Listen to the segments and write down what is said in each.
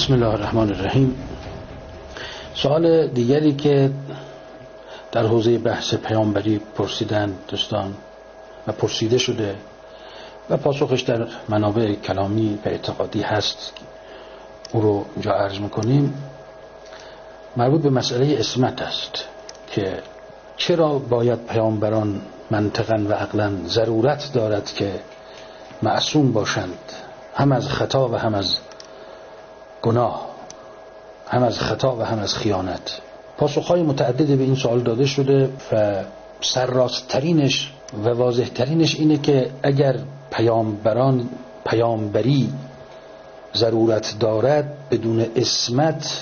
بسم الله الرحمن الرحیم. سوال دیگری که در حوزه بحث پیامبری پرسیدن دوستان و پرسیده شده و پاسخش در منابع کلامی و اعتقادی هست، او رو اینجا عرض میکنیم، مربوط به مسئله عصمت است که چرا باید پیامبران منطقاً و عقلاً ضرورت دارد که معصوم باشند، هم از خطا و هم از گناه، هم از خطا و هم از خیانت. پاسخهای متعددی به این سوال داده شده و سرراست‌ترینش و واضح‌ترینش اینه که اگر پیامبران پیامبری ضرورت دارد، بدون عصمت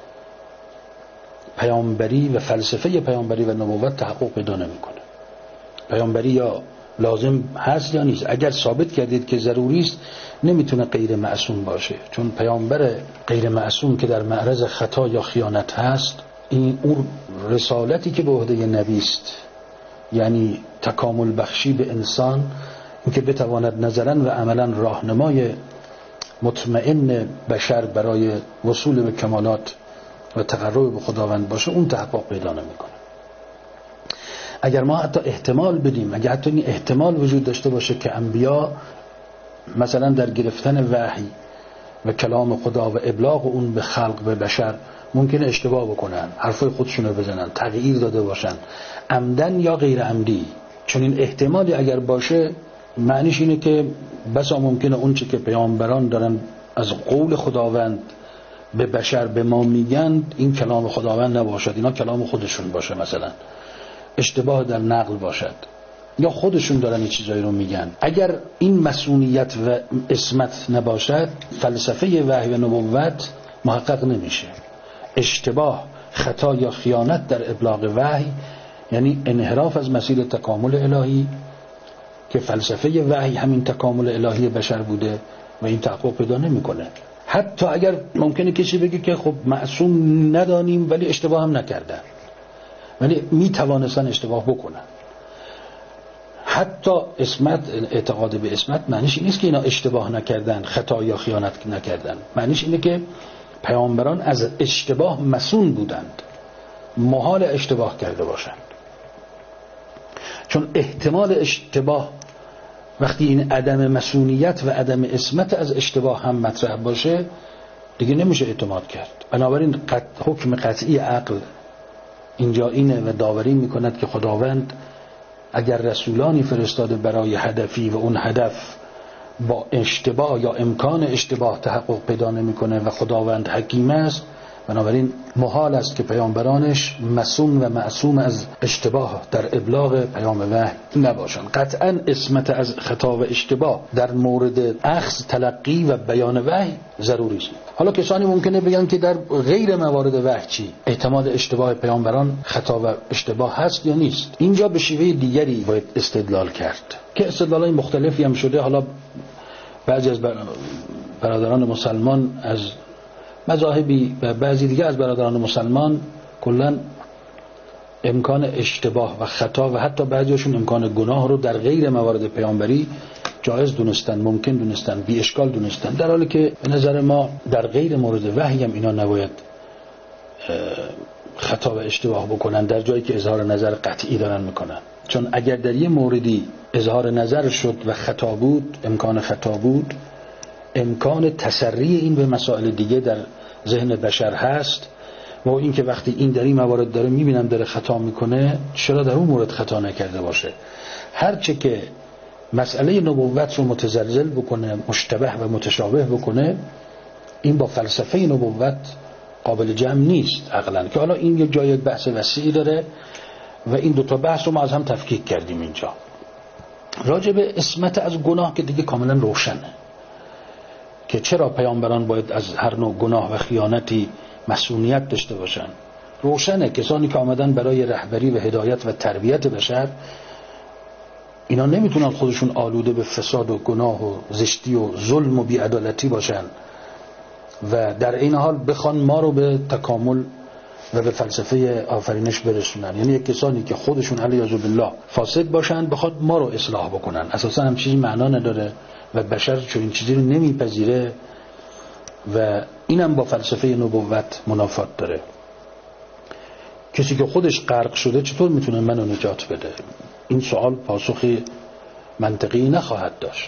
پیامبری و فلسفه پیامبری و نبوت تحقق پیدا نمی‌کنه. پیامبری یا لازم هست یا نیست. اگر ثابت کردید که ضروری است، نمیتونه غیر معصوم باشه، چون پیامبر غیر معصوم که در معرض خطا یا خیانت هست، این اون رسالتی که به عهده نبی است، یعنی تکامل بخشی به انسان، اینکه بتواند نظرا و عملا راهنمای مطمئن بشر برای وصول به کمالات و تقرب به خداوند باشه، اون تحقق پیدا نمیکنه. اگر ما حتی احتمال بدیم، اگر حتی این احتمال وجود داشته باشه که انبیا مثلا در گرفتن وحی و کلام خدا و ابلاغ اون به خلق، به بشر، ممکنه اشتباه بکنن، حرفای خودشون رو بزنن، تغییر داده باشن، عمدن یا غیر عمدی، چون این احتمالی اگر باشه معنیش اینه که بسا ممکنه اون چه که پیامبران دارن از قول خداوند به بشر به ما میگن، این کلام خداوند نباشد، اینا کلام خودشون باشه، مثلا اشتباه در نقل باشد، یا خودشون دارن این چیزایی رو میگن. اگر این مسئولیت و عصمت نباشد، فلسفه وحی و نبوت محقق نمیشه. اشتباه، خطا یا خیانت در ابلاغ وحی یعنی انحراف از مسیر تکامل الهی، که فلسفه وحی همین تکامل الهی بشر بوده و این تحقق پیدا نمیکنه. حتی اگر ممکنه کسی بگه که خب معصوم ندانیم ولی اشتباه هم نکردن، ولی می توانستن اشتباه بکنن. حتی عصمت، اعتقاد به عصمت معنیش این نیست که اینا اشتباه نکردن، خطا یا خیانت نکردن. معنیش اینه که پیامبران از اشتباه مسئول بودند، محال اشتباه کرده باشند. چون احتمال اشتباه، وقتی این عدم مسئولیت و عدم عصمت از اشتباه هم مطرح باشه، دیگه نمیشه اعتماد کرد. بنابراین حکم قطعی عقل اینجا اینه و داوری میکند که خداوند اگر رسولانی فرستاده برای هدفی و اون هدف با اشتباه یا امکان اشتباه تحقق پیدا نمیکنه و خداوند حکیم است، بنابراین محال است که پیامبرانش مسئول و معصوم از اشتباه در ابلاغ پیام وحی نباشند. قطعا عصمت از خطا و اشتباه در مورد اخذ، تلقی و بیان وحی ضروری است. حالا کسانی ممکنه بگن که در غیر موارد وحی چی؟ احتمال اشتباه پیامبران خطا و اشتباه هست یا نیست؟ اینجا به شیوه دیگری باید استدلال کرد که استدلالای مختلفی هم شده. حالا بعضی از برادران مسلمان از مذاهبی و بعضی دیگه از برادران مسلمان کلا امکان اشتباه و خطا و حتی بعضیشون امکان گناه رو در غیر موارد پیامبری جایز دونستن، ممکن دونستن، بی اشکال دونستن، در حالی که به نظر ما در غیر مورد وحی هم اینا نباید خطا و اشتباه بکنن در جایی که اظهار نظر قطعی دارن میکنن. چون اگر در یه موردی اظهار نظر شد و خطا بود، امکان خطا بود، امکان تسری این به مسائل دیگه در ذهن بشر هست و این که وقتی این در این موارد داره میبینم داره خطا میکنه، چرا در اون مورد خطا نکرده باشه؟ هرچه که مسئله نبوت رو متزلزل بکنه، مشتبه و متشابه بکنه، این با فلسفه نبوت قابل جمع نیست عقلاً. که حالا این یک جای بحث وسیعی داره و این دوتا بحث رو ما از هم تفکیک کردیم اینجا. راجع به عصمت از گناه که دیگه کاملا روشنه که چرا پیامبران باید از هر نوع گناه و خیانتی مسئولیت داشته باشن. روشنه کسانی که آمدن برای رهبری و هدایت و تربیت بشر، اینا نمیتونن خودشون آلوده به فساد و گناه و زشتی و ظلم و بی‌عدالتی باشن و در این حال بخوان ما رو به تکامل و به فلسفه آفرینش برسونن. یعنی یک کسانی که خودشون علیاذ بالله فاسد باشن بخواد ما رو اصلاح بکنن، اساسا هم چیزی معنا نداره و بشر چون این چیزی رو نمیپذیره و اینم با فلسفه نبوت منافات داره. کسی که خودش غرق شده چطور میتونه منو نجات بده؟ این سوال پاسخ منطقی نخواهد داشت.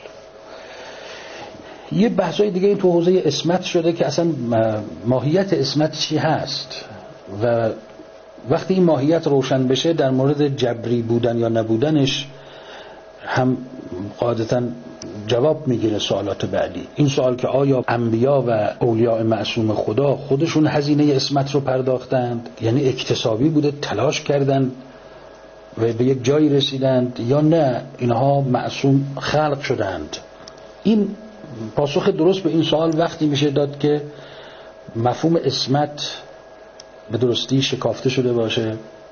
یه بحثای دیگه این تو حوزه عصمت شده که اصلا ماهیت عصمت چی هست و وقتی این ماهیت روشن بشه در مورد جبری بودن یا نبودنش هم قاعدتاً جواب میگیره سوالات بعدی. این سوال که آیا انبیا و اولیاء معصوم خدا خودشون هزینه عصمت رو پرداختند، یعنی اکتسابی بوده تلاش کردند و به یک جایی رسیدند، یا نه اینها معصوم خلق شدند؟ این پاسخ درست به این سوال وقتی میشه داد که مفهوم عصمت به درستی شکافته شده باشه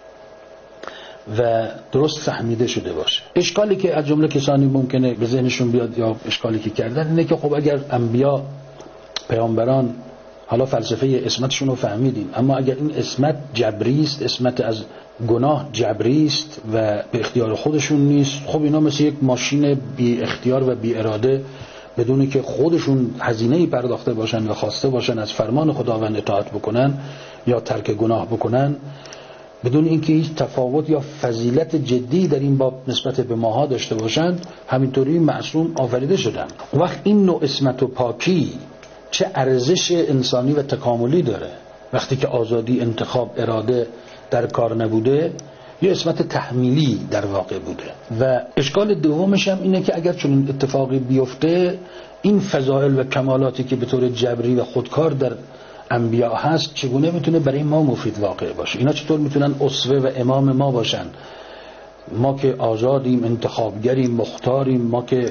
و درست فهمیده شده باشه. اشکالی که از جمله کسانی ممکنه به ذهنشون بیاد یا اشکالی که کردن اینه که خب اگر انبیا پیامبران حالا فلسفه عصمتشون رو فهمیدیم، اما اگر این عصمت جبری است، عصمت از گناه جبری است و به اختیار خودشون نیست، خب اینا مثل یک ماشین بی اختیار و بی اراده بدونی که خودشون هزینه‌ای پرداخته باشن و خواسته باشن از فرمان خداوند اطاعت بکنن یا ترک گناه بکنن، بدون اینکه هیچ تفاوت یا فضیلت جدی در این باب نسبت به ماها داشته باشند، همینطوری معصوم آفریده شدن. وقت این نوع عصمت و پاکی چه ارزش انسانی و تکاملی داره وقتی که آزادی، انتخاب، اراده در کار نبوده، یه عصمت تحمیلی در واقع بوده. و اشکال دومش هم اینه که اگر چنین اتفاقی بیفته، این فضائل و کمالاتی که به طور جبری و خودکار در انبیا هست چگونه میتونه برای ما مفید واقع باشه؟ اینا چطور میتونن اسوه و امام ما باشن؟ ما که آزادیم، انتخابگریم، مختاریم، ما که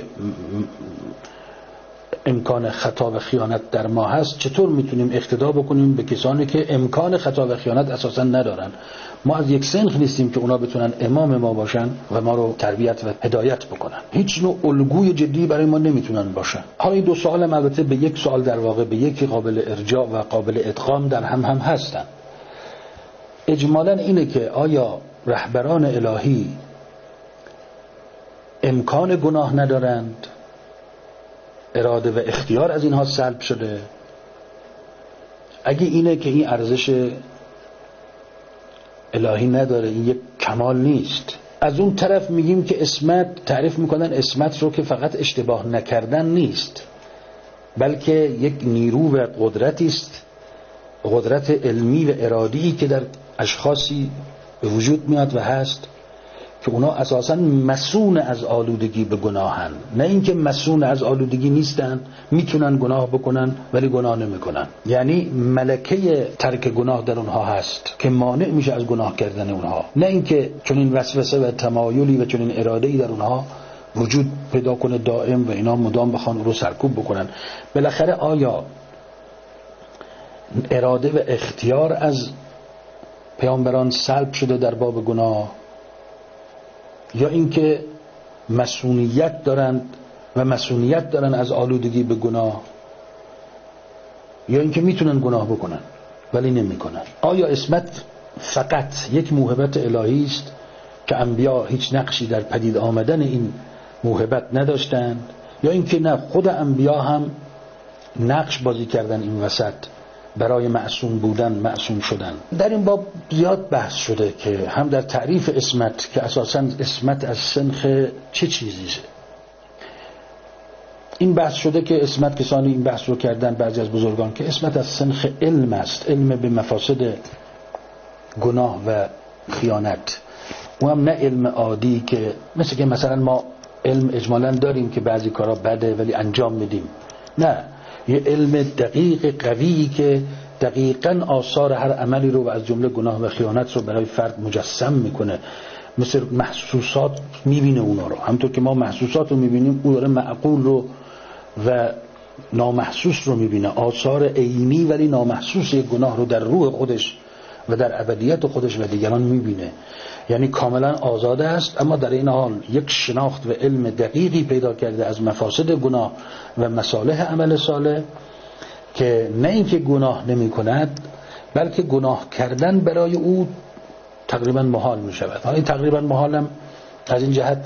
امکان خطا و خیانت در ما هست، چطور میتونیم اقتدا بکنیم به کسانی که امکان خطا و خیانت اساسا ندارن؟ ما از یک سنخ نیستیم که اونا بتونن امام ما باشن و ما رو تربیت و هدایت بکنن. هیچ نوع الگوی جدی برای ما نمیتونن باشن. حالا این دو سوال هم البته به یک سوال در واقع به یکی قابل ارجاع و قابل ادغام در هم هستن. اجمالاً اینه که آیا رهبران الهی امکان گناه ندارند؟ اراده و اختیار از اینها سلب شده؟ اگه اینه که این ارزش الهی نداره، این یک کمال نیست. از اون طرف میگیم که عصمت، تعریف میکنن عصمت رو که فقط اشتباه نکردن نیست، بلکه یک نیرو و قدرتی است، قدرت علمی و ارادی که در اشخاصی به وجود میاد و هست که اونا اساساً مسئول از آلودگی به گناهن، نه اینکه مسئول از آلودگی نیستن، میتونن گناه بکنن ولی گناه نمیکنن. یعنی ملکه ترک گناه در اونها هست که مانع میشه از گناه کردن اونها، نه اینکه چنین وسوسه و تمایلی و چنین اراده‌ای در اونها وجود پیدا کنه دائم و اینا مدام بخوان رو سرکوب بکنن. بالاخره آیا اراده و اختیار از پیامبران سلب شده در باب گناه، یا اینکه مسئولیت دارند و مسئولیت دارن از آلودگی به گناه، یا اینکه میتونن گناه بکنن ولی نمیکنن؟ آیا عصمت فقط یک موهبت الهی است که انبیا هیچ نقشی در پدید آمدن این موهبت نداشتند، یا اینکه نه، خود انبیا هم نقش بازی کردن این وسط برای معصوم بودن، معصوم شدن؟ در این باب زیاد بحث شده که هم در تعریف عصمت که اساساً عصمت از سنخ چه چیزیه. این بحث شده که عصمت، کسانی این بحث رو کردن بعضی از بزرگان، که عصمت از سنخ علم است، علم به مفاسد گناه و خیانت. و هم نه علم عادی که مثل که مثلا ما علم اجمالاً داریم که بعضی کارا بده ولی انجام میدیم، نه، یه علم دقیق قوی که دقیقاً آثار هر عملی رو و از جمله گناه و خیانت رو برای فرد مجسم میکنه، مثل محسوسات میبینه اونا رو. همونطور که ما محسوسات رو میبینیم، او داره معقول رو و نامحسوس رو میبینه، آثار عینی ولی نامحسوس گناه رو در روح خودش و در ابدیت خودش و دیگران میبینه. یعنی کاملا آزاده است، اما در این حال یک شناخت و علم دقیقی پیدا کرده از مفاسد گناه و مصالح عمل صالح، که نه اینکه گناه نمی کند، بلکه گناه کردن برای او تقریبا محال می شود. حالا این تقریبا محال هم از این جهت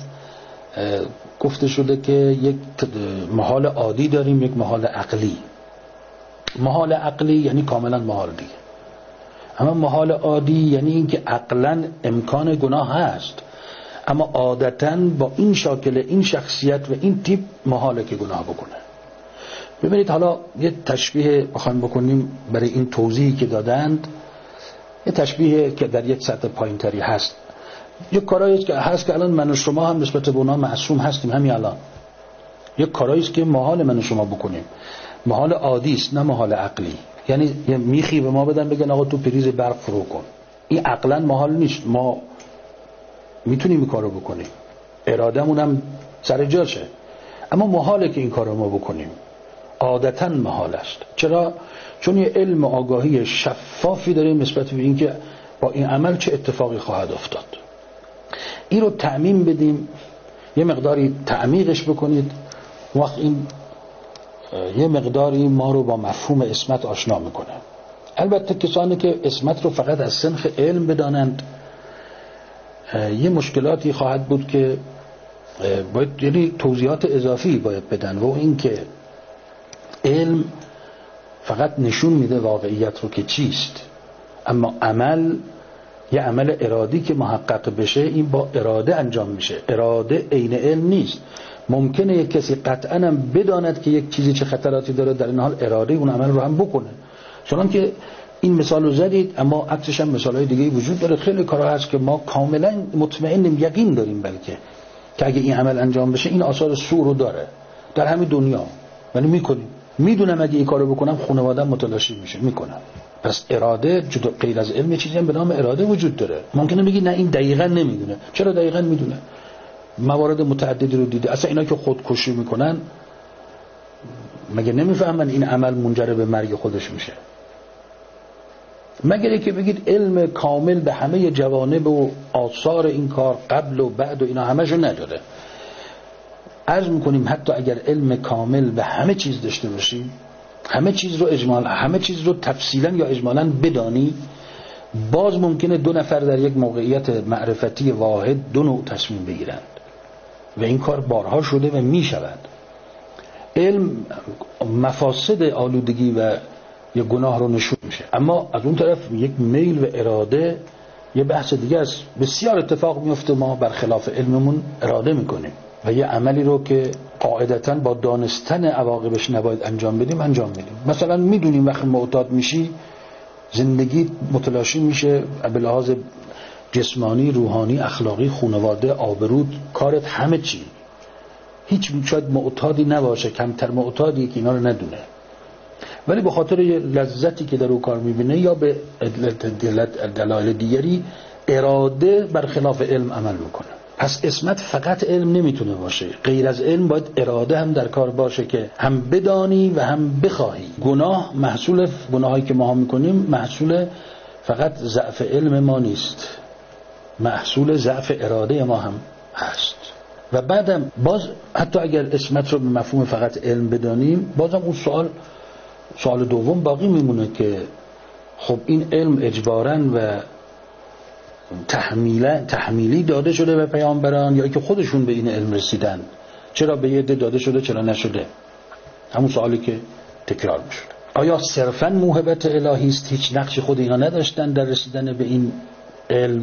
گفته شده که یک محال عادی داریم، یک محال عقلی. محال عقلی یعنی کاملا محال دیگه. اما محال عادی یعنی اینکه عقلا امکان گناه هست، اما عادتاً با این شاکل، این شخصیت و این تیپ محاله که گناه بکنه. ببینید حالا یه تشبیه بخوایم بکنیم برای این توضیحی که دادند، یه تشبیه که در یک سطح پایین‌تری هست. یک کارایی که هست که الان من و شما هم نسبت به اونها معصوم هستیم همین الان. یک کارایی است که محال من و شما بکنیم، محال عادی است نه محال عقلی. یعنی یه میخی به ما بدن بگن آقا تو پریز برق فرو کن، این عقلا محال نیست، ما میتونیم این کارو بکنیم، ارادهمون هم سر جاشه، اما محاله که این کارو ما بکنیم، عادتا محال است. چرا؟ چون یه علم آگاهی شفافی داریم نسبت به اینکه با این عمل چه اتفاقی خواهد افتاد. این رو تعمیم بدیم، یه مقداری تعمیقش بکنید، وقت این یه مقداری ما رو با مفهوم عصمت آشنا میکنه. البته کسانی که عصمت رو فقط از سنخ علم بدانند یه مشکلاتی خواهد بود که باید، یعنی توضیحات اضافی باید بدن، و این که علم فقط نشون میده واقعیت رو که چیست، اما عمل، یه عمل ارادی که محقق بشه این با اراده انجام میشه. اراده عین علم نیست. ممکنه یک کسی قطعاً هم بداند که یک چیزی چه خطراتی داره، در این حال اراده اون عمل رو هم بکنه. چون که این مثال رو زدید، اما عکسش هم مثالهای دیگه وجود داره. خیلی کارها هست که ما کاملا مطمئنیم، یقین داریم بلکه که اگه این عمل انجام بشه این آثار سو رو داره در همین دنیا، ولی میکنیم. میدونم اگه این کارو بکنم خانواده‌ام متلاشی میشه، میکنم. پس اراده جدا غیر از علم چیزی هم به نام اراده وجود داره. ممکنه بگی نه این دقیقاً نمیدونه. چرا دقیقاً میدونه؟ موارد متعددی رو دیده. اصلا اینا که خودکشی میکنن مگه نمیفهمن این عمل منجر به مرگ خودش میشه؟ مگر که بگید علم کامل به همه جوانب و آثار این کار قبل و بعد و اینا همشو نداره. عرض میکنیم حتی اگر علم کامل به همه چیز داشته باشیم، همه چیز رو اجمالا، همه چیز رو تفصیلا یا اجمالا بدانی، باز ممکنه دو نفر در یک موقعیت معرفتی واحد دو نوع تصمیم بگیرند و این کار بارها شده و میشود. علم مفاسد آلودگی و یه گناه رو نشون میشه، اما از اون طرف یک میل و اراده یه بحث دیگه است. بسیار اتفاق میفته ما برخلاف علممون اراده میکنیم و یه عملی رو که قاعدتاً با دانستن عواقبش نباید انجام بدیم انجام میدیم. مثلا میدونیم وقتی معتاد میشی زندگی متلاشی میشه به لحاظ جسمانی، روحانی، اخلاقی، خانواده، آبرود، کارت، همه چی. هیچ شاید معتادی نباشه، کمتر معتادی که اینا رو ندونه، ولی به خاطر یه لذتی که در اون کار میبینه یا به دلایل دیگری اراده برخلاف علم عمل میکنه. پس عصمت فقط علم نمیتونه باشه، غیر از علم باید اراده هم در کار باشه که هم بدانی و هم بخواهی. گناه محصول گناهایی که ما هم میکنیم محصول فقط ضعف علم ما نیست، محصول ضعف اراده ما هم هست. و بعدم باز حتی اگر عصمت رو به مفهوم فقط علم بدانیم، بازم اون سوال دوم باقی میمونه که خب این علم اجباراً و تحمیلی داده شده به پیامبران یا که خودشون به این علم رسیدن؟ چرا به یه عده داده شده چرا نشده؟ همون سوالی که تکرار میشه. آیا صرفاً موهبت الهی است، هیچ نقشی خود اینا نداشتن در رسیدن به این علم؟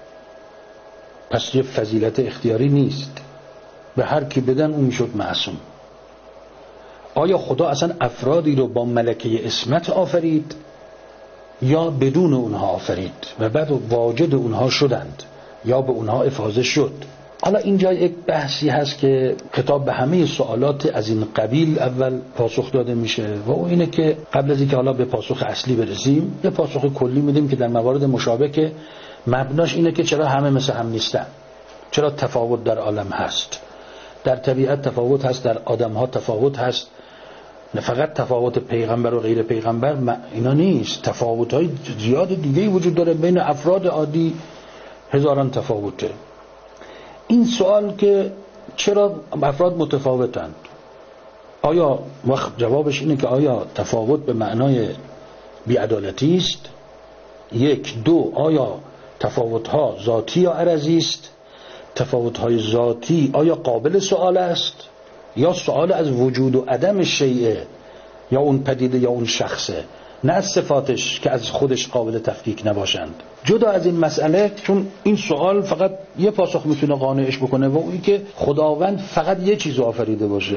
پس یه فضیلت اختیاری نیست، به هر کی بدن اون میشد معصوم. آیا خدا اصلا افرادی رو با ملکه عصمت آفرید یا بدون اونها آفرید و بعد واجد اونها شدند یا به اونها افاضه شد؟ حالا اینجا یک بحثی هست که خطاب به همه سوالات از این قبیل اول پاسخ داده میشه و اون اینه که قبل از اینکه حالا به پاسخ اصلی برسیم یه پاسخ کلی میدیم که در موارد مشابه که مبناش اینه که چرا همه مثل هم نیستن، چرا تفاوت در عالم هست، در طبیعت تفاوت هست، در آدم ها تفاوت هست، نه فقط تفاوت پیغمبر و غیر پیغمبر اینا نیست، تفاوت های زیاد دیگه وجود داره، بین افراد عادی هزاران تفاوته. این سوال که چرا افراد متفاوتند، آیا وقت جوابش اینه که آیا تفاوت به معنای بی‌عدالتی است؟ یک. دو، آیا تفاوت ها ذاتی یا عرضی است؟ تفاوت های ذاتی آیا قابل سوال است یا سوال از وجود و عدم شیء یا اون پدیده یا اون شخصه، نه از صفاتش که از خودش قابل تفکیک نباشند. جدا از این مسئله، چون این سوال فقط یه پاسخ میتونه قانعش بکنه و اون که خداوند فقط یه چیز آفریده باشه،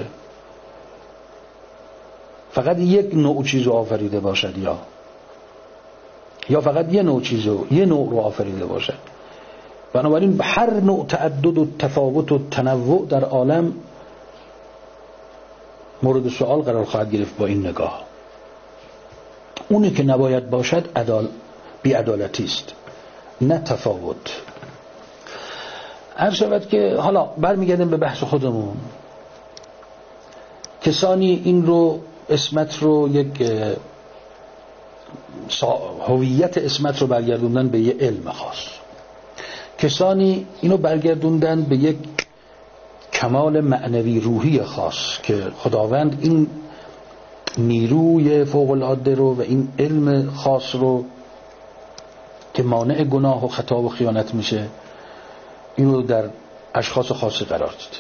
فقط یک نوع چیز آفریده باشد، یا فقط یه نوع رو آفریده باشد. بنابراین هر نوع تعدد و تفاوت و تنوع در عالم مورد سوال قرار خواهد گرفت با این نگاه. اونی که نباید باشد بی‌عدالتی است، نه تفاوت. عرض شود که حالا برمیگردیم به بحث خودمون. کسانی این رو اسمت رو یک هویت اسمت رو برگردوندن به یه علم خاص، کسانی اینو برگردوندن به یک کمال معنوی روحی خاص که خداوند این نیروی فوق العاده رو و این علم خاص رو که مانع گناه و خطا و خیانت میشه اینو در اشخاص خاصی قرار داده.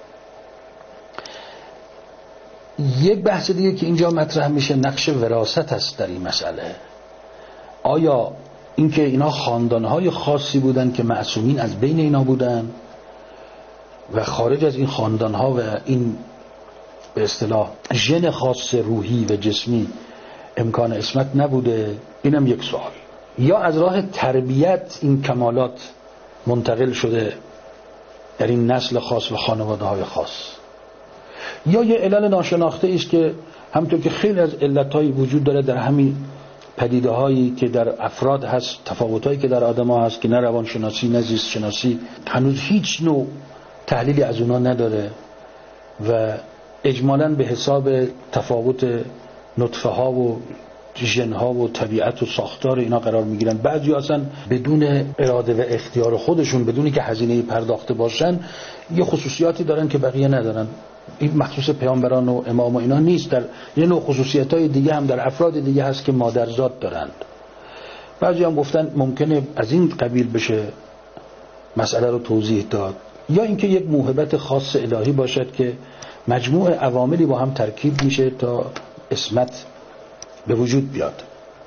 یک بحث دیگه که اینجا مطرح میشه نقش وراثت است در این مسئله. آیا اینکه اینا خاندانهای خاصی بودن که معصومین از بین اینا بودن و خارج از این خاندانها و این به اصطلاح ژن خاص روحی و جسمی امکان عصمت نبوده؟ اینم یک سوال. یا از راه تربیت این کمالات منتقل شده در این نسل خاص و خانواده های خاص، یا یه علل ناشناخته است که همونطور که خیلی از علتهایی وجود داره در همین پدیده هایی که در افراد هست، تفاوت هایی که در آدم ها هست که نه روانشناسی نه زیست شناسی هنوز هیچ نوع تحلیلی از اونا نداره و اجمالاً به حساب تفاوت نطفه ها و ژن ها و طبیعت و ساختار اینا قرار میگیرن. بعضی اصلا بدون اراده و اختیار خودشون، بدونی که هزینه پرداخته باشن، یه خصوصیاتی دارن که بقیه ندارن. این مخصوص پیامبران و امام و اینا نیست، در یه نوع خصوصیت‌های دیگه هم در افراد دیگه هست که مادرزاد دارند. بعضی هم گفتن ممکنه از این قبیل بشه مسئله رو توضیح داد. یا اینکه یک موهبت خاص الهی باشد که مجموع عواملی با هم ترکیب میشه تا عصمت به وجود بیاد.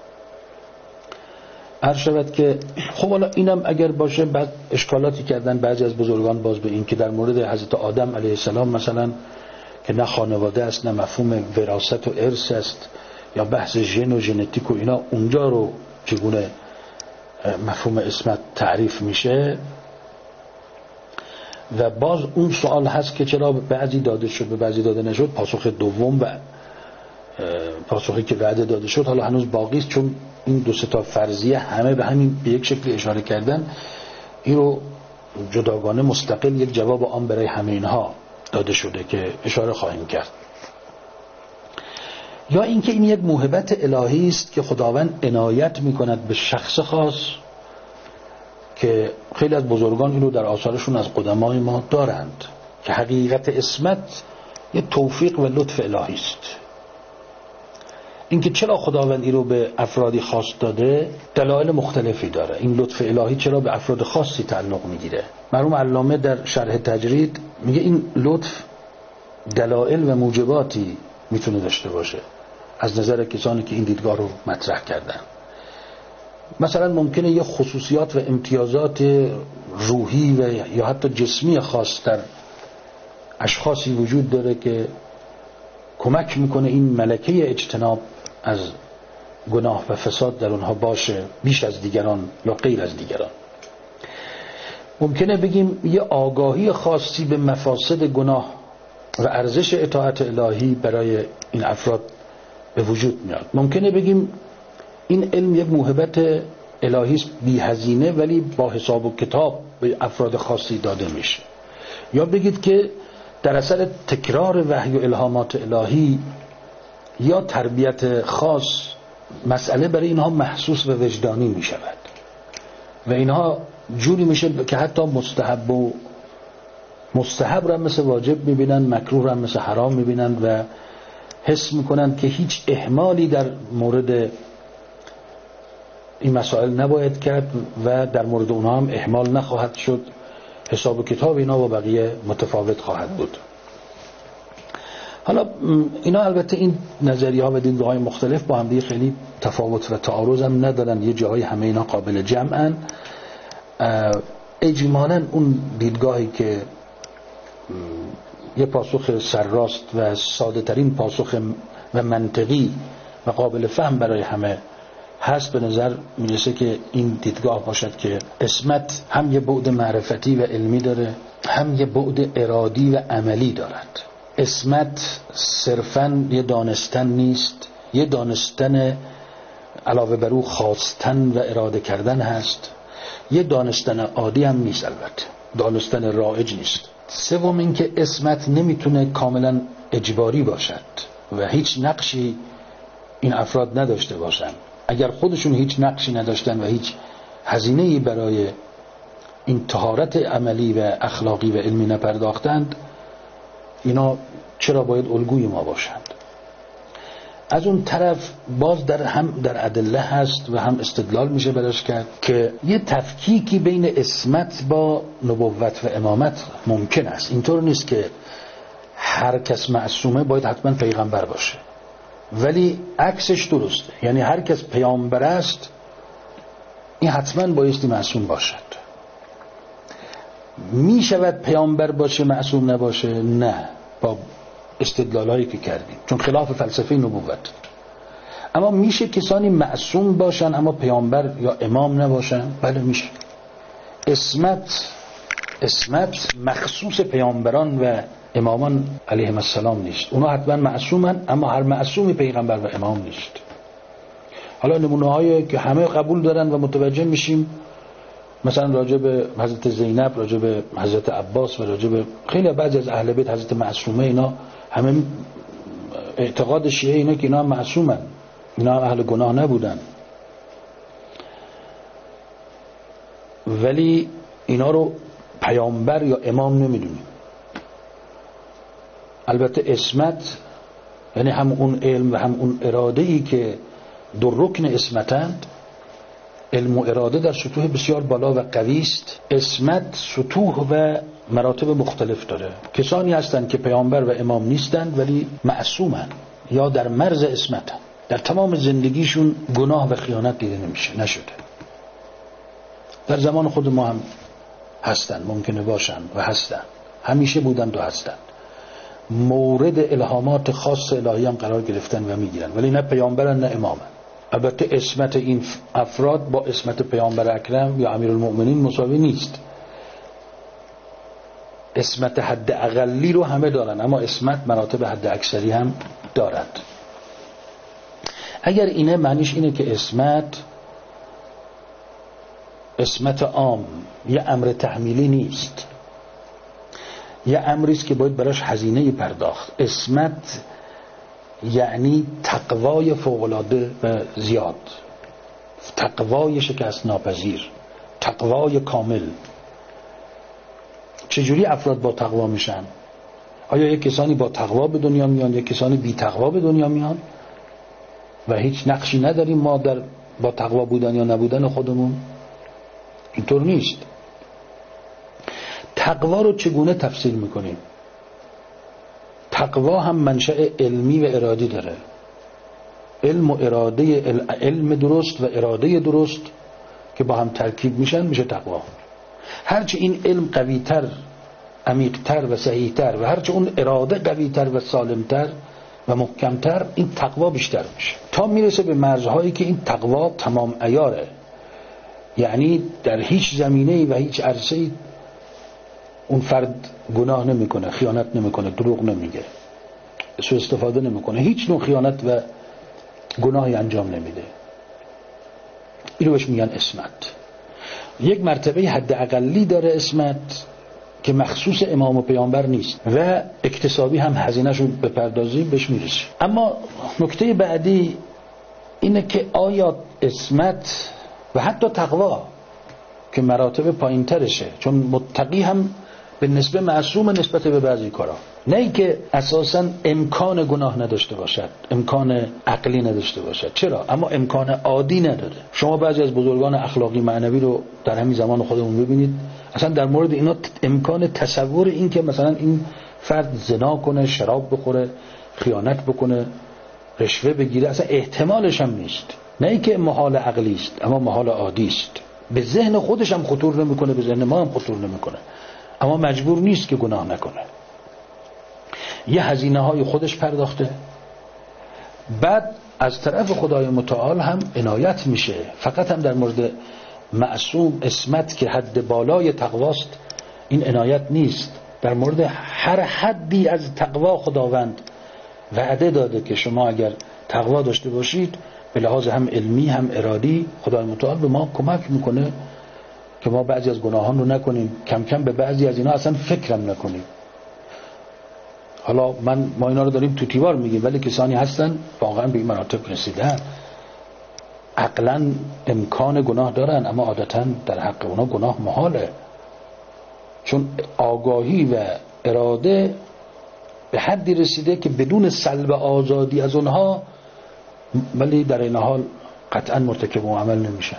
عرض شود که خب حالا اینم اگر باشه، بعد اشکالاتی کردن بعضی از بزرگان باز به این که در مورد حضرت آدم علیه السلام مثلا که نه خانواده است نه مفهوم وراثت و ارث است یا بحث ژن و ژنتیک و اینا، اونجا رو چگونه مفهوم عصمت تعریف میشه. و باز اون سوال هست که چرا بعضی داده شد به بعضی داده نشد. پاسخ دوم و پاسخی که وعده داده شد حالا هنوز باقی است، چون این دو سه تا فرضیه همه به همین به یک شکلی اشاره کردن. این رو جداگانه مستقل یک جواب عام برای همه اینها داده شده که اشاره خواهیم کرد. یا اینکه این یک موهبت الهی است که خداوند عنایت می‌کند به شخص خاص که خیلی از بزرگان این رو در آثارشون از قدمای ما دارند که حقیقت عصمت یک توفیق و لطف الهی است. اینکه چرا خداوند این رو به افرادی خاص داده دلایل مختلفی داره. این لطف الهی چرا به افراد خاصی تعلق میگیره؟ مرحوم علامه در شرح تجرید میگه این لطف دلایل و موجباتی میتونه داشته باشه از نظر کسانی که این دیدگاه رو مطرح کردن. مثلا ممکنه یه خصوصیات و امتیازات روحی و یا حتی جسمی خاص در اشخاصی وجود داره که کمک میکنه این ملکه اجتناب از گناه و فساد در اونها باشه بیش از دیگران یا غیر از دیگران. ممکنه بگیم یه آگاهی خاصی به مفاسد گناه و ارزش اطاعت الهی برای این افراد به وجود میاد. ممکنه بگیم این علم یک موهبت الهی است بی هزینه ولی با حساب و کتاب به افراد خاصی داده میشه. یا بگید که در اثر تکرار وحی و الهامات الهی یا تربیت خاص مسئله برای اینها محسوس و وجدانی می شود و اینها جوری میشه که حتی مستحب را مثل واجب میبینن، مکروه را مثل حرام میبینن و حس میکنن که هیچ اهمالی در مورد این مسائل نباید کرد و در مورد اونها هم اهمال نخواهد شد. حساب و کتاب اینا با بقیه متفاوت خواهد بود. حالا اینا البته این نظریه ها و دیدگاه های مختلف با هم دیگه خیلی تفاوت و تعارض هم ندارن، یه جاهای همه اینا قابل جمعن. اجمالاً اون دیدگاهی که یه پاسخ سرراست و ساده ترین پاسخ و منطقی و قابل فهم برای همه هست، به نظر میرسه که این دیدگاه باشد که عصمت هم یه بعد معرفتی و علمی داره، هم یه بعد ارادی و عملی دارد. عصمت صرفاً یه دانستن نیست، یه دانستن علاوه بر او خواستن و اراده کردن هست، یه دانستن عادی هم نیست، البته دانستن رایج نیست. سوم این که عصمت نمیتونه کاملا اجباری باشد و هیچ نقشی این افراد نداشته باشن. اگر خودشون هیچ نقشی نداشتن و هیچ هزینه‌ای برای این طهارت عملی و اخلاقی و علمی نپرداختند، اینا چرا باید الگوی ما باشند؟ از اون طرف باز هم در ادله هست و هم استدلال میشه براش کرد که یه تفکیکی بین عصمت با نبوت و امامت ممکن است. اینطور نیست که هر کس معصومه باید حتما پیغمبر باشه، ولی عکسش درسته، یعنی هر کس پیامبر است این حتما بایستی معصوم باشد. می شود پیامبر باشه معصوم نباشه؟ نه، با استدلال هایی که کردیم، چون خلاف فلسفه نبوت. اما میشه کسانی معصوم باشن اما پیامبر یا امام نباشن؟ بله میشه. عصمت مخصوص پیامبران و امامان علیهم السلام نیست، اونا حتما معصومن، اما هر معصومی پیغمبر و امام نیست. حالا نمونه هایی که همه قبول دارن و متوجه میشیم، مثلا راجع به حضرت زینب، راجع به حضرت عباس و راجع به خیلی بعضی از اهل بیت حضرت معصومه، اینا همه اعتقاد شیعه اینا که اینا معصومن، اینا اهل گناه نبودن، ولی اینا رو پیامبر یا امام نمیدونیم. البته عصمت یعنی هم اون علم و هم اون اراده‌ای که دو رکن عصمتند. علم و اراده در سطوح بسیار بالا و قوی است. عصمت سطوح و مراتب مختلف داره. کسانی هستند که پیامبر و امام نیستند ولی معصومند یا در مرز عصمتند، در تمام زندگیشون گناه و خیانت دیده نشده. در زمان خود ما هم هستند، ممکنه باشن و هستند، همیشه بودند و هستند، مورد الهامات خاص الهی هم قرار گرفتن و میگیرن، ولی نه پیامبرن نه امامن. البته عصمت این افراد با عصمت پیامبر اکرم یا امیرالمؤمنین مساوی نیست. عصمت حد اقلی رو همه دارن، اما عصمت مراتب حد اکثری هم دارد. اگر اینه معنیش اینه که عصمت عام یه امر تحمیلی نیست، یه امریست که باید براش هزینه پرداخت. عصمت یعنی تقوای فوق‌العاده و زیاد، تقوای شکست ناپذیر، تقوای کامل. چجوری افراد با تقوا میشن؟ آیا یک کسانی با تقوا به دنیا میان، یک کسانی بی تقوا به دنیا میان و هیچ نقشی نداریم ما در با تقوا بودن یا نبودن خودمون؟ اینطور نیست. تقوا رو چگونه تفسیر میکنیم؟ تقوا هم منشأ علمی و ارادی داره. علم و اراده، علم درست و اراده درست که با هم ترکیب میشن میشه تقوا. هرچه این علم قویتر، عمیقتر و صحیحتر و هرچه اون اراده قویتر و سالمتر و محکمتر، این تقوا بیشتر میشه تا میرسه به مرزهایی که این تقوا تمام عیاره. یعنی در هیچ زمینه‌ای و هیچ عرصه‌ای اون فرد گناه نمیکنه، خیانت نمیکنه، دروغ نمیگه، سوء استفاده نمیکنه، هیچ نوع خیانت و گناهی انجام نمیده. اینو بهش میگن عصمت. یک مرتبه حد اقلی داره عصمت که مخصوص امام و پیامبر نیست و اکتسابی هم هزینه‌شو بپردازیم بهش میرسه. اما نکته بعدی اینه که آیا عصمت و حتی تقوا که مراتب پایین‌ترشه، چون متقی هم به نسبه معصوم نسبت به بعضی کارا، نه ای که اساساً امکان گناه نداشته باشد، امکان عقلی نداشته باشد. چرا؟ اما امکان عادی نداره. شما بعضی از بزرگان اخلاقی معنوی رو در همین زمان خودمون ببینید، اصلا در مورد اینا امکان تصور این که مثلا این فرد زنا کنه، شراب بخوره، خیانت بکنه، رشوه بگیره، اصلا احتمالش هم نیست. نه اینکه محال عقلی است، اما محال عادی است. به ذهن خودش هم خطور نمیکنه، به ذهن ما هم خطور نمیکنه، اما مجبور نیست که گناه نکنه. یه هزینه های خودش پرداخته، بعد از طرف خدای متعال هم عنایت میشه. فقط هم در مورد معصوم عصمت که حد بالای تقواست این عنایت نیست، در مورد هر حدی از تقوا خداوند وعده داده که شما اگر تقوا داشته باشید به لحاظ هم علمی هم ارادی خدای متعال به ما کمک میکنه که ما بعضی از گناهان رو نکنیم، کم کم به بعضی از اینا اصلا فکرم نکنیم. حالا ما اینا رو داریم تو تیوار میگیم، ولی کسانی هستن واقعا به این مراتب رسیدن، عقلا امکان گناه دارن اما عادتا در حق اونا گناه محاله، چون آگاهی و اراده به حدی رسیده که بدون سلب آزادی از اونها ولی در این حال قطعا مرتکب و عمل نمیشن.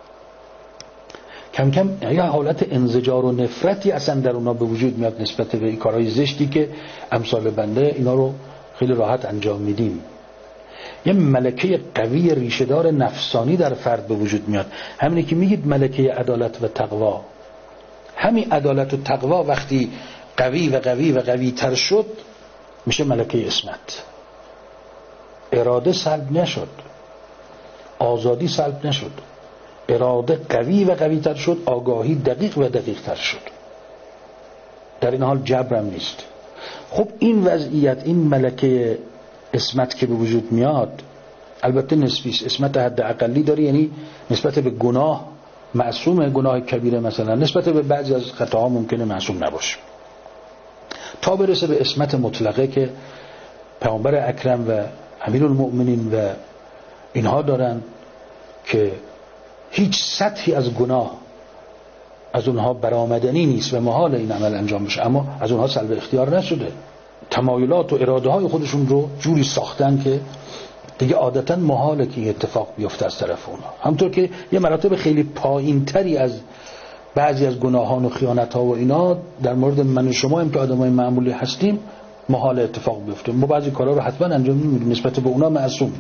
کم کم یه حالت انزجار و نفرتی اصلا در اونا به وجود میاد نسبت به این کارهای زشتی که امثال بنده اینا رو خیلی راحت انجام میدیم. یه ملکه قوی ریشه‌دار نفسانی در فرد به وجود میاد. همینی که میگید ملکه عدالت و تقوا، همین عدالت و تقوا وقتی قوی و قوی و قوی تر شد میشه ملکه عصمت. اراده سلب نشد، آزادی سلب نشد، اراده قوی و قوی تر شد، آگاهی دقیق و دقیق تر شد. در این حال جبرم نیست. خب این وضعیت، این ملکه عصمت که به وجود میاد البته نسبی است. عصمت حد اقلی داره، یعنی نسبت به گناه معصوم، گناه کبیره مثلا نسبت به بعضی از خطاها ممکنه معصوم نباشه، تا برسه به عصمت مطلقه که پیامبر اکرم و امیرالمؤمنین و اینها دارن که هیچ سطحی از گناه از اونها برآمدنی نیست و محال این عمل انجام بشه، اما از اونها سلب اختیار نشده. تمایلات و اراده های خودشون رو جوری ساختن که دیگه عادتا محاله که این اتفاق بیفته از طرف اونها. همونطور که یه مراتب خیلی پایین تری از بعضی از گناهان و خیانت ها و اینا در مورد من و شما هم که آدمای معمولی هستیم محال اتفاق بیفته. ما بعضی کارا رو حتما انجام نمیدیم، نسبت به اونا معصوم.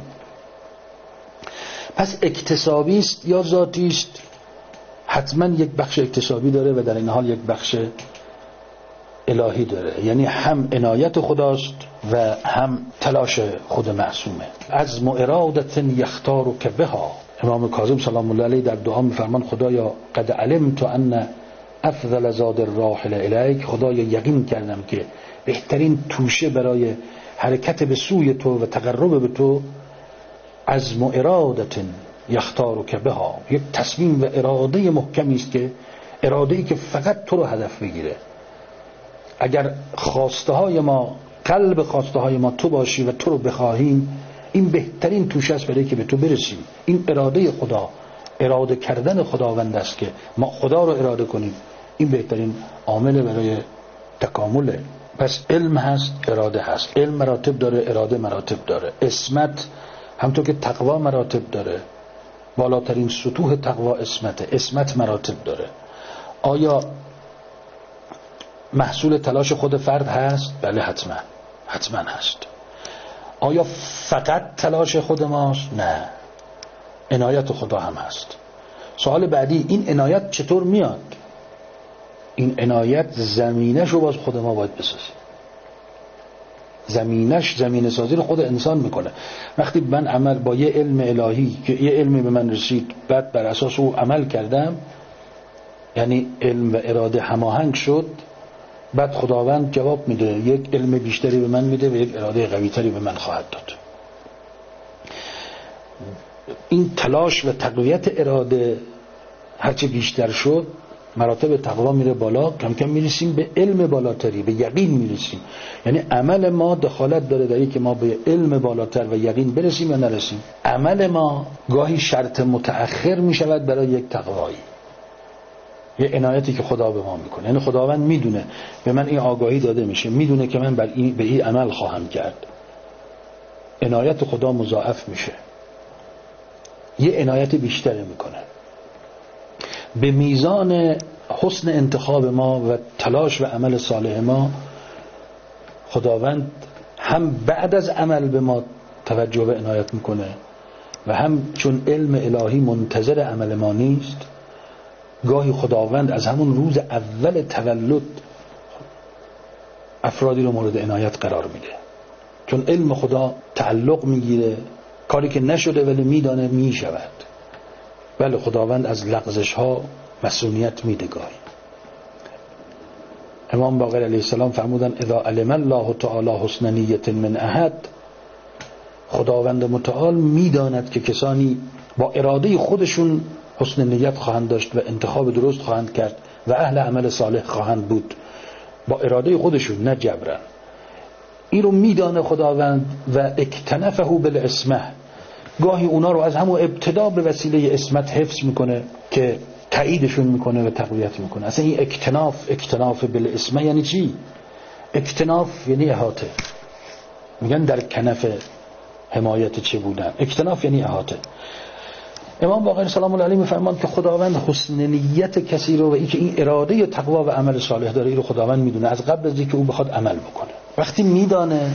پس اکتسابی است یا ذاتی است؟ حتما یک بخش اکتسابی داره و در این حال یک بخش الهی داره، یعنی هم عنایت خداست و هم تلاش خود معصومه. عزم و ارادت یختارک بها. امام کاظم سلام الله علیه در دعا میفرمان خدایا قد علمت ان افضل زاد الراحل الیک، خدایا یقین کردم که بهترین توشه برای حرکت به سوی تو و تقرب به تو عزم و ارادت یختارک بها، یک تصمیم و اراده محکمی است که اراده‌ای که فقط تو رو هدف بگیره. اگر خواسته های ما، قلب خواسته های ما تو باشی و تو رو بخواهیم، این بهترین توشه است برای که به تو برسیم. این اراده خدا، اراده کردن خداوند است که ما خدا رو اراده کنیم، این بهترین عامل برای تکامله. پس علم هست، اراده هست. علم مراتب داره، اراده مراتب داره. عصمت همونطور که تقوا مراتب داره، بالاترین سطوح تقوا عصمته. عصمت مراتب داره. آیا محصول تلاش خود فرد هست؟ بله حتما هست. آیا فقط تلاش خود ماست؟ نه، عنایت خدا هم هست. سوال بعدی، این عنایت چطور میاد؟ این عنایت زمینش رو باز خود ما باید بسازیم. زمینه سازی رو خود انسان میکنه. وقتی من عمل با یه علم الهی که یه علمی به من رسید، بعد بر اساس او عمل کردم، یعنی علم و اراده هماهنگ شد، بعد خداوند جواب میده، یک علم بیشتری به من میده و یک اراده قوی تری به من خواهد داد. این تلاش و تقویت اراده هرچه بیشتر شد، مراتب تقوا میره بالا، کم کم میرسیم به علم بالاتری، به یقین میرسیم. یعنی عمل ما دخالت داره در این که ما به علم بالاتر و یقین برسیم یا نرسیم. عمل ما گاهی شرط متأخر میشود برای یک تقوایی، یه عنایتی که خدا به ما میکنه. یعنی خداوند میدونه به من این آگاهی داده میشه، میدونه که من به این عمل خواهم کرد، عنایت خدا مضاعف میشه، یه عنایت بیشتر میکنه. به میزان حسن انتخاب ما و تلاش و عمل صالح ما خداوند هم بعد از عمل به ما توجه و عنایت میکنه و هم چون علم الهی منتظر عمل ما نیست، گاهی خداوند از همون روز اول تولد افرادی رو مورد عنایت قرار میده، چون علم خدا تعلق میگیره، کاری که نشده ولی میدانه میشود. بله خداوند از لغزش ها مسئولیت میده گاهی. امام باقر علیه السلام فرمودن اذا علم الله تعالی حسن نیت من احد، خداوند متعال میداند که کسانی با اراده خودشون حسن نیت خواهند داشت و انتخاب درست خواهند کرد و اهل عمل صالح خواهند بود، با اراده خودشون نه جبرن. این رو میدانه خداوند و اکتنفه بالعصمه، گاهی اونا رو از همون ابتدا به وسیله عصمت حفظ میکنه که تاییدشون میکنه و تقویت میکنه. اصلا این اکتناف بالعصمه یعنی چی؟ اکتناف یعنی احاطه. میگن در کنف حمایت چه بودن، اکتناف یعنی احاطه. امام باقر سلام الله علیه میفرمان که خداوند حسن نیت کسی رو و این که این اراده تقوا و عمل صالح داره، این رو خداوند میدونه از قبل از اینکه او بخواد عمل بکنه. وقتی میدانه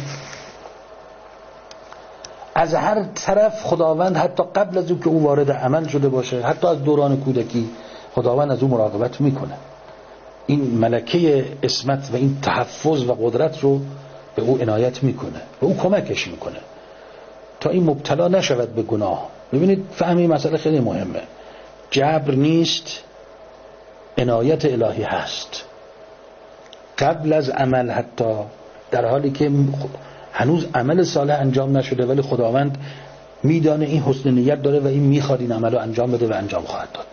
از هر طرف خداوند حتی قبل از اینکه او وارد عمل شده باشه، حتی از دوران کودکی خداوند از او مراقبت میکنه. این ملکه عصمت و این تحفظ و قدرت رو به او عنایت میکنه و او کمکش میکنه تا این مبتلا نشود به گناه. ببینید فهمی مسئله خیلی مهمه، جبر نیست، عنایت الهی هست قبل از عمل، حتی در حالی که هنوز عمل صالح انجام نشده ولی خداوند میدانه این حسن نیت داره و این میخواد این عمل رو انجام بده و انجام خواهد داد.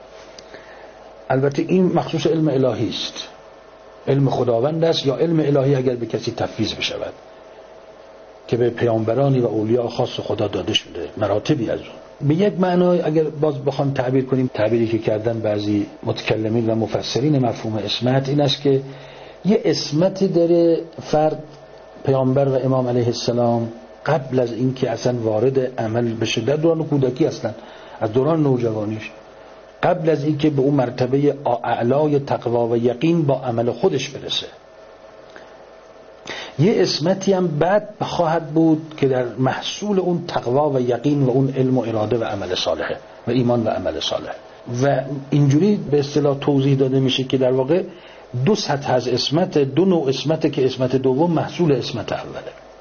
البته این مخصوص علم الهی است، علم خداوند است یا علم الهی اگر به کسی تفویض بشود که به پیامبرانی و اولیاء خاص خدا داده شده، مراتبی از اون. به یک معنای اگر باز بخوام تعبیر کنیم، تعبیری که کردن بعضی متکلمین و مفسرین مفهوم عصمت این است که یه عصمتی داره فرد، پیامبر و امام علیه السلام، قبل از اینکه اصلا وارد عمل بشه، در دوران کودکی اصلا از دوران نوجوانیش، قبل از اینکه به اون مرتبه اعلای تقوا و یقین با عمل خودش برسه، یه عصمتی هم بعد خواهد بود که در محصول اون تقوا و یقین و اون علم و اراده و عمل صالحه و ایمان و عمل صالح. و اینجوری به اصطلاح توضیح داده میشه که در واقع دو سطح از عصمت، دو نوع عصمت که عصمت دوم محصول عصمت اوله.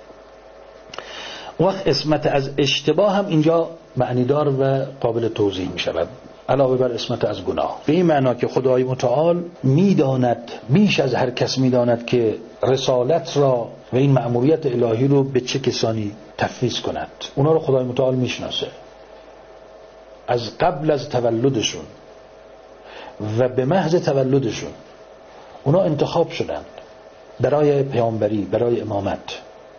وقت عصمت از اشتباه هم اینجا معنیدار و قابل توضیح می شود، علاوه بر عصمت از گناه، به این معنا که خدای متعال میداند، بیش از هر کس میداند که رسالت را و این مأموریت الهی رو به چه کسانی تفویض کند. اونا رو خدای متعال میشناسه از قبل از تولدشون و به محض تولدشون اونا انتخاب شدند برای پیامبری، برای امامت.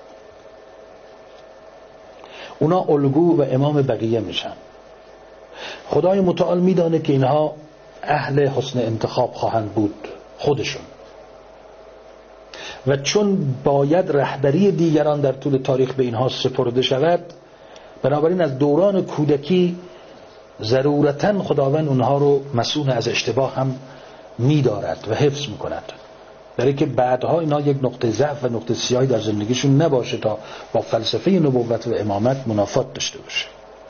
اونا الگو و امام بقیه میشن. خدای متعال میدانه که اینها اهل حسن انتخاب خواهند بود خودشون، و چون باید رهبری دیگران در طول تاریخ به اینها سپرده شود، بنابراین از دوران کودکی ضرورتاً خداوند اونها رو مسئول از اشتباه هم می‌دارد و حفظ می‌کند، برای که بعدها اینا یک نقطه ضعف و نقطه سیاهی در زندگیشون نباشه تا با فلسفه نبوت و امامت منافات داشته باشه.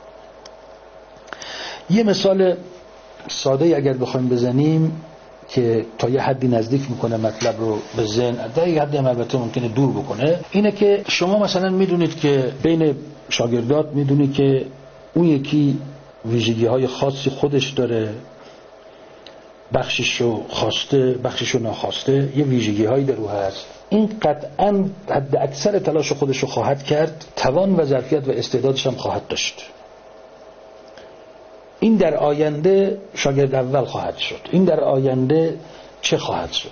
یه مثال ساده اگر بخوایم بزنیم که تا یه حدی نزدیک میکنه مطلب رو به ذهن، در یه حدی هم البته ممکنه دور بکنه، اینه که شما مثلا میدونید که بین شاگردات میدونید که اون یکی ویژگی های خاصی خودش داره، بخششو خواسته بخششو ناخواسته، یه ویژگی هایی در او هست. این قطعاً حد اکثر تلاش خودشو خواهد کرد، توان و ظرفیت و استعدادش هم خواهد داشت. این در آینده شاگرد اول خواهد شد. این در آینده چه خواهد شد؟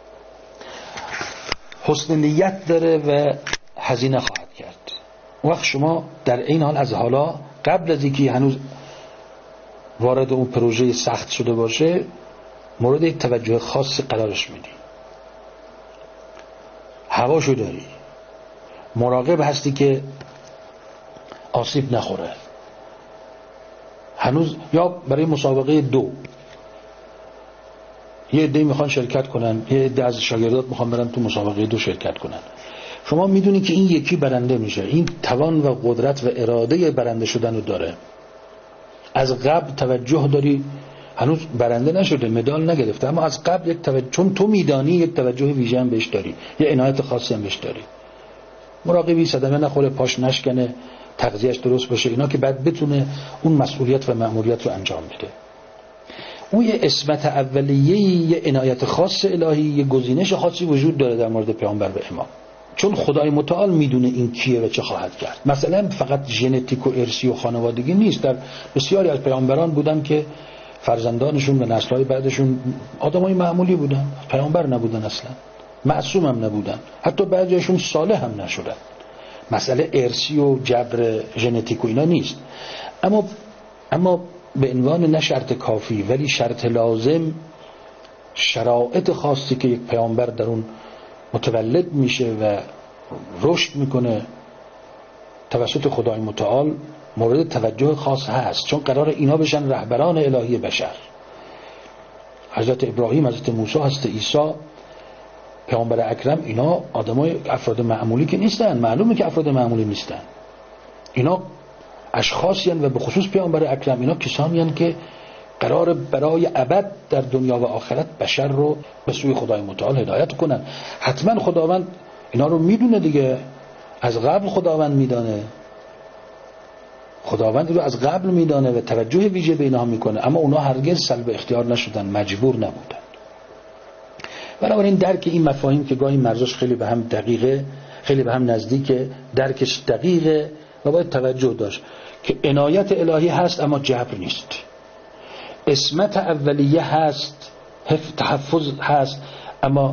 حسن نیت داره و هزینه خواهد کرد. وقت شما در این حال از حالا قبل از اینکه هنوز وارد اون پروژه سخت شده باشه مورد یک توجه خاصی قرارش میدی، هواشو داری، مراقب هستی که آسیب نخوره. هنوز یا برای مسابقه 2 یه عده میخوان شرکت کنن، یه عده از شاگردات میخوان برن تو مسابقه 2 شرکت کنن، شما میدونی که این یکی برنده میشه، این توان و قدرت و اراده برنده شدن رو داره. از قبل توجه داری، هنوز برنده نشده، مدال نگرفته، اما از قبل یک توجه، چون تو میدانی یک توجه ویژه هم بهش داری، یه عنایت خاصی هم بهش داری. مراقبی صدمه نخوره، پاش نشکنه، تغذیه‌اش درست باشه، اینا که بعد بتونه اون مسئولیت و مأموریت رو انجام بده. اون یه عصمت اولیه، یه عنایت خاص الهی، یه گزینش خاصی وجود داره در مورد پیامبر و امام، چون خدای متعال میدونه این کیه و چه خواهد کرد. مثلا فقط ژنتیک و ارثی و خانوادگی نیست، در بسیاری از پیامبران بودن که فرزندانشون و نسل‌های بعدشون آدمای معمولی بودن، پیامبر نبودن، اصلا معصوم هم نبودن، حتی بعضیشون صالح هم نشدن. مسئله ارثی و جبر ژنتیک و اینا نیست، اما به عنوان نه شرط کافی ولی شرط لازم، شرایط خاصی که یک پیامبر در اون متولد میشه و رشد میکنه توسط خدای متعال مورد توجه خاص هست، چون قرار اینا بشن رهبران الهی بشر. حضرت ابراهیم، حضرت موسی، حضرت عیسی، پیامبر اکرم، اینا آدمای افراد معمولی که نیستن، معلومه که افراد معمولی نیستن. اینا اشخاصی هستند و به خصوص پیامبر اکرم اینا کسانی هستند که قرار برای ابد در دنیا و آخرت بشر رو به سوی خدای متعال هدایت کنن. حتما خداوند اینا رو میدونه دیگه، از قبل خداوند میدانه، خداوند رو از قبل میدانه و توجه ویژه به اینها میکنه، اما اونا هرگز سلب اختیار نشدن، مجبور نبودن. بنابراین درک این مفاهیم که گاهی مرزش خیلی به هم دقیقه، خیلی به هم نزدیکه، درکش دقیقه و باید توجه داشت که عنایت الهی هست اما جبر نیست، عصمت اولیه هست، تحفظ هست، اما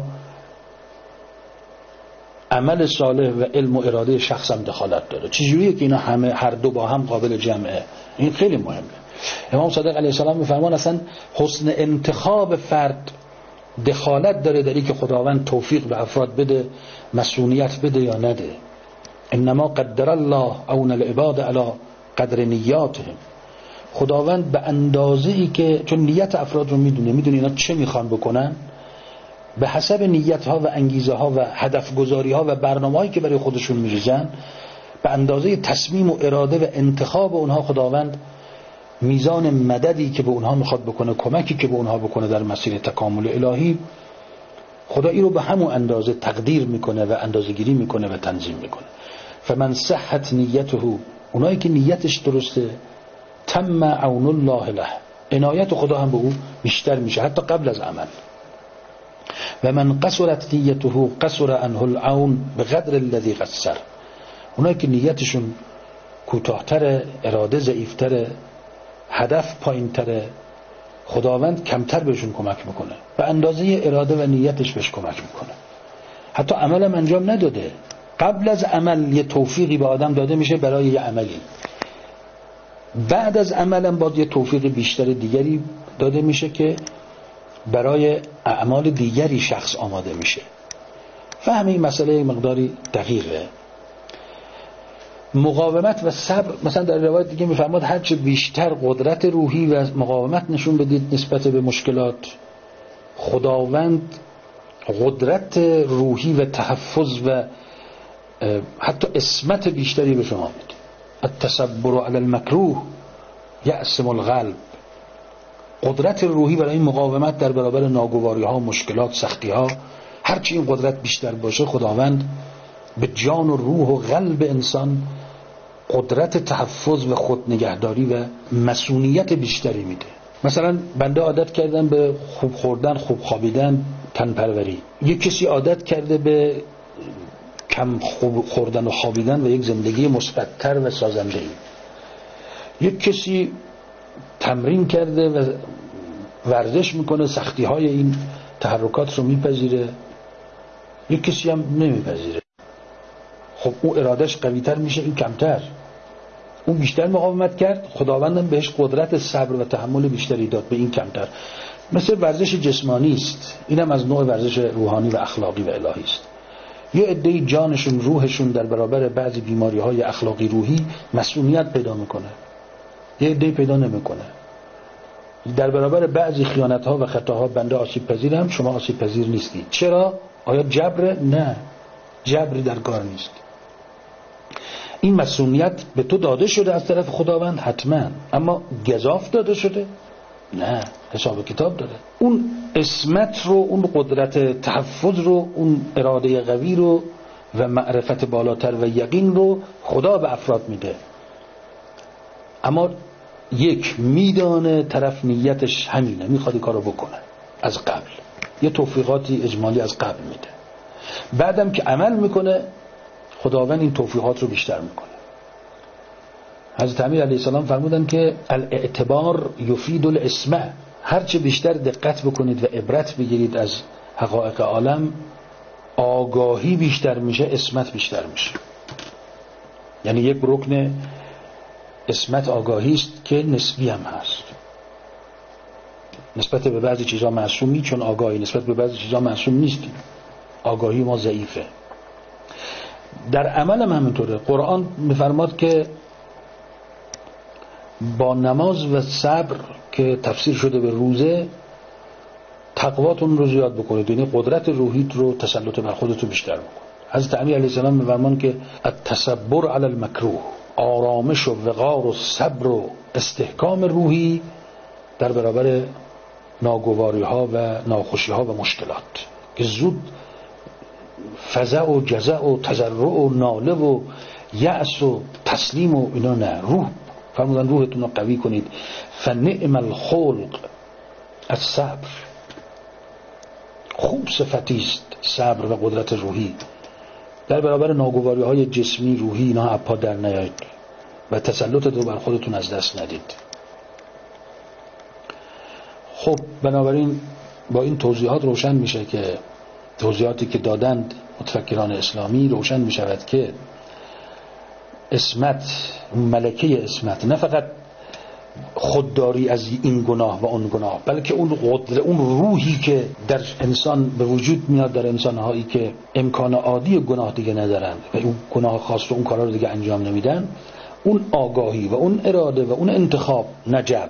عمل صالح و علم و اراده شخص هم دخالت داره. چجوریه که اینا همه هر دو با هم قابل جمعه؟ این خیلی مهمه. امام صادق علیه السلام میفرمان اصلا حسن انتخاب فرد دخالت داره در این که خداوند توفیق به افراد بده، مسئولیت بده یا نده. انما قدر الله اون العباد علی قدر نیاتهم. خداوند به اندازه‌ای که، چون نیت افراد رو میدونه اینا چه میخوان بکنن، به حسب نیت‌ها و انگیزه‌ها و هدف‌گذاری‌ها و برنامه‌هایی که برای خودشون می‌ریزن، به اندازه تصمیم و اراده و انتخاب اونها خداوند میزان مددی که به اونها میخواد بکنه، کمکی که به اونها بکنه در مسیر تکامل الهی، خدا این رو به همون اندازه تقدیر میکنه و اندازه‌گیری میکنه و تنظیم میکنه. فمن صحت نیته، اونایی که نیتش درسته، تم عون الله له، عنایت خدا هم به او بیشتر میشه حتی قبل از عمل. و من قصرت نیته قصر عنه العون بقدر الذی قصر، اونایی که نیتشون کوتاه‌تره، اراده ضعیف‌تره، هدف پایین‌تره، خداوند کمتر بهشون کمک میکنه، به اندازه اراده و نیتش بهش کمک میکنه. حتی عملم انجام نداده، قبل از عمل یه توفیقی به آدم داده میشه برای یه عملی، بعد از عملم باید یه توفیق بیشتر دیگری داده میشه که برای اعمال دیگری شخص آماده میشه. فهم این مسئله مقداری دقیقه. مقاومت و صبر، مثلا در روایت دیگه میفرماد هرچه بیشتر قدرت روحی و مقاومت نشون بدید نسبت به مشکلات، خداوند قدرت روحی و تحفظ و حتی عصمت بیشتری به شما میده. التصبر علی المکروه یعصم القلب، قدرت روحی برای مقاومت در برابر ناگواری ها، مشکلات، سختی ها، هرچی این قدرت بیشتر باشه خداوند به جان و روح و قلب انسان قدرت تحفظ و خود نگهداری و مسئولیت بیشتری میده. مثلا بنده عادت کردن به خوب خوردن، خوب خوابیدن، تن پروری. یک کسی عادت کرده به کم خوب خوردن و خوابیدن و یک زندگی مثبت‌تر و سازنده‌ای. یک کسی تمرین کرده و ورزش میکنه، سختی‌های این تحرکات رو میپذیره، یک کسی هم نمیپذیره. خب اون ارادش قوی‌تر میشه، این کمتر. اون بیشتر مقاومت کرد، خداوندم بهش قدرت صبر و تحمل بیشتری داد، به این کمتر. مثل ورزش جسمانی است، اینم از نوع ورزش روحانی و اخلاقی و الهی است. یه عده جانشون، روحشون در برابر بعضی بیماری‌های اخلاقی روحی مسئولیت پیدا میکنه، یه عده پیدا نمیکنه. در برابر بعضی خیانت‌ها و خطاها بنده آسیب پذیرم، شما آسیب پذیر نیستی. چرا؟ آیا جبر؟ نه، جبری در کار نیست. این مسئولیت به تو داده شده از طرف خداوند حتما، اما گزاف داده شده؟ نه، حساب کتاب داره. اون عصمت رو، اون قدرت تحفظ رو، اون اراده قوی رو و معرفت بالاتر و یقین رو خدا به افراد میده، اما یک میدانه طرف نیتش همینه، میخواد این کارو بکنه از قبل، یه توفیقاتی اجمالی از قبل میده، بعدم که عمل میکنه خداوند این توفیقات رو بیشتر میکنه. حضرت امیر علیه السلام فرمودن که الاعتبار یفید الاسمع، هرچه بیشتر دقت بکنید و عبرت بگیرید از حقایق عالم، آگاهی بیشتر میشه، عصمت بیشتر میشه. یعنی یک رکن عصمت آگاهی است که نسبی هم هست. نسبت به بعضی چیزا معصومی، چون آگاهی نسبت به بعضی چیزا معصوم نیستیم، آگاهی ما ضعیفه. در عمل هم همینطوره. قرآن میفرماد که با نماز و صبر که تفسیر شده به روزه، تقواتون رو زیاد بکنید، یعنی قدرت روحیت رو، تسلط بر خودت رو بیشتر بکن. حضرت امیر علیه السلام میفرمان که التصبر علی المکروه، آرامش و وقار و صبر و استحکام روحی در برابر ناگواری ها و ناخوشی ها و مشکلات، که زود فزع و جزع و تضرع و ناله و یأس و تسلیم و اینا نه. روح فرمودن روحتون رو قوی کنید. فنعم الخلق الصبر، خوب صفتی است صبر و قدرت روحی در برابر ناگواری های جسمی روحی، اینا اپا در نیاید و تسلط رو بر خودتون از دست ندید. خب بنابراین با این توضیحات روشن میشه که توضیحاتی که دادند متفکران اسلامی، روشن میشود که عصمت، ملکه عصمت، نه فقط خودداری از این گناه و اون گناه، بلکه اون قدرت، اون روحی که در انسان به وجود میاد، در انسانهایی که امکان عادی گناه دیگه ندارند و اون گناه خاص رو، اون کارا رو دیگه انجام نمیدن، اون آگاهی و اون اراده و اون انتخاب، نجبر،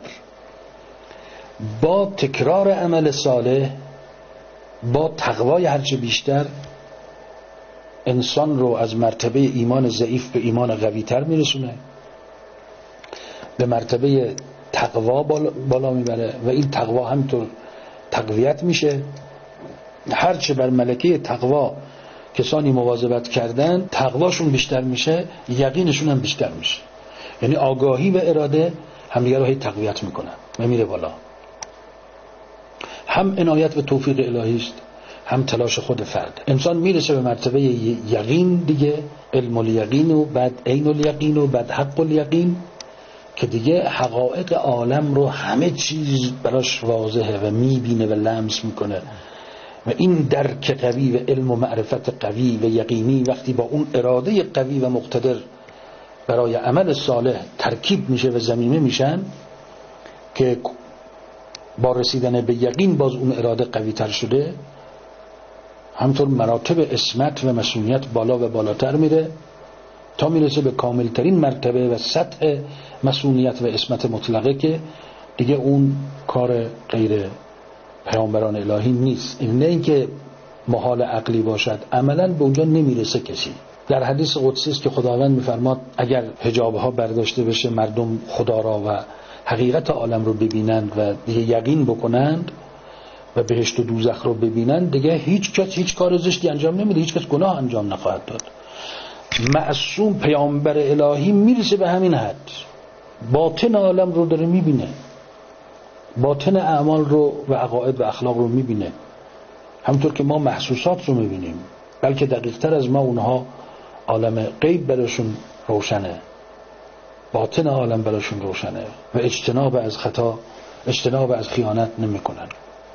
با تکرار عمل صالح، با تقوای هرچه بیشتر، انسان رو از مرتبه ایمان ضعیف به ایمان قوی تر میرسونه، به مرتبه تقوا بالا میبره و این تقوا همینطور تقویت میشه. هرچه بر ملکه تقوا کسانی مواظبت کردن، تقواشون بیشتر میشه، یقینشون هم بیشتر میشه. یعنی آگاهی و اراده همدیگه رو هی تقویت میکنن و میره بالا. هم عنایت و توفیق الهی است، هم تلاش خود فرد. انسان میرسه به مرتبه یقین دیگه، علم الیقین و بعد عین الیقین و بعد حق الیقین، که دیگه حقایق عالم رو همه چیز براش واضحه و میبینه و لمس میکنه. و این درک قوی و علم و معرفت قوی و یقینی وقتی با اون اراده قوی و مقتدر برای عمل صالح ترکیب میشه و ضمیمه میشن، که با رسیدن به یقین باز اون اراده قوی تر شده، همطور مراتب عصمت و مسئولیت بالا و بالاتر میره تا میرسه به کاملترین مرتبه و سطح مسئولیت و عصمت مطلقه، که دیگه اون کار غیر پیامبران الهی نیست. این نه اینکه محال عقلی باشد، عملا به اونجا نمیرسه کسی. در حدیث قدسی است که خداوند میفرماد اگر حجابها برداشته بشه، مردم خدا را و حقیقت عالم رو ببینند و دیگه یقین بکنند و بهشت و دوزخ رو ببینند، دیگه هیچ کس هیچ کار زشتی انجام نمیده، هیچ کس گناه انجام نخواهد داد. معصوم پیامبر الهی میرسه به همین حد، باطن عالم رو داره میبینه، باطن اعمال رو و عقاید و اخلاق رو میبینه، همونطور که ما محسوسات رو میبینیم، بلکه دقیق تر از ما اونها عالم غیب براشون روشنه، باطن عالم براشون روشنه و اجتناب از خطا، اجتناب از خیانت نمیکنن.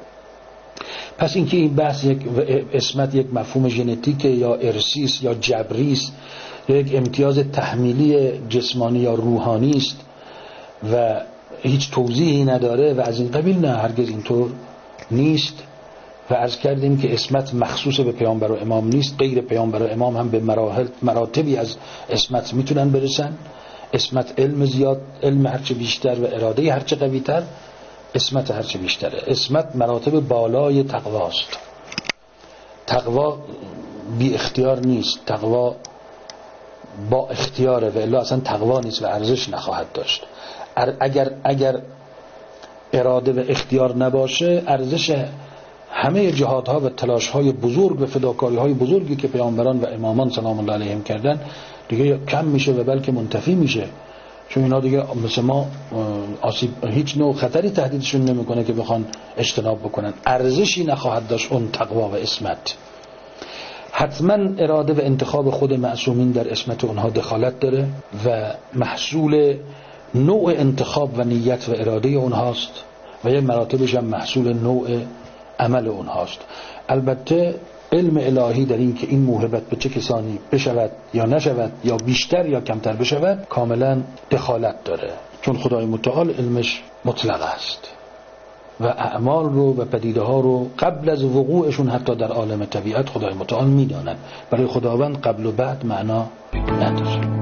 پس اینکه این بحث یک عصمت یک مفهوم ژنتیک یا ارثی است یا جبری است یا یک امتیاز تحمیلی جسمانی یا روحانی است و هیچ توضیحی نداره و از این قبیل، نه، هرگز اینطور نیست. و عرض کردیم که عصمت مخصوص به پیامبر و امام نیست، غیر پیامبر و امام هم به مراتبی از عصمت میتونن برسن. عصمت علم زیاد، علم هرچه بیشتر و اراده هرچه قوی تر، عصمت هرچه بیشتره. عصمت مراتب بالای تقواست. تقوا بی اختیار نیست، تقوا با اختیاره و الا اصلا تقوا نیست و ارزش نخواهد داشت. اگر اراده و اختیار نباشه، ارزش همه جهادها و تلاشهای بزرگ و فداکاریهای بزرگی که پیامبران و امامان سلام الله علیهم کردن دیگه کم میشه و بلکه منتفی میشه، چون اینا دیگه مثل ما هیچ نوع خطری تهدیدشون نمیکنه که بخوان اجتناب بکنن. ارزشی نخواهد داشت اون تقوا و عصمت. حتما اراده و انتخاب خود معصومین در عصمت اونها دخالت داره و محصول نوع انتخاب و نیت و اراده اونهاست و یه مراتبش هم محصول نوع عمل اونهاست. البته علم الهی در این که این موهبت به چه کسانی بشود یا نشود یا بیشتر یا کمتر بشود کاملا دخالت داره، چون خدای متعال علمش مطلق است و اعمال رو و پدیده ها رو قبل از وقوعشون حتی در عالم طبیعت خدای متعال میداند. برای خداوند قبل و بعد معنا نداره.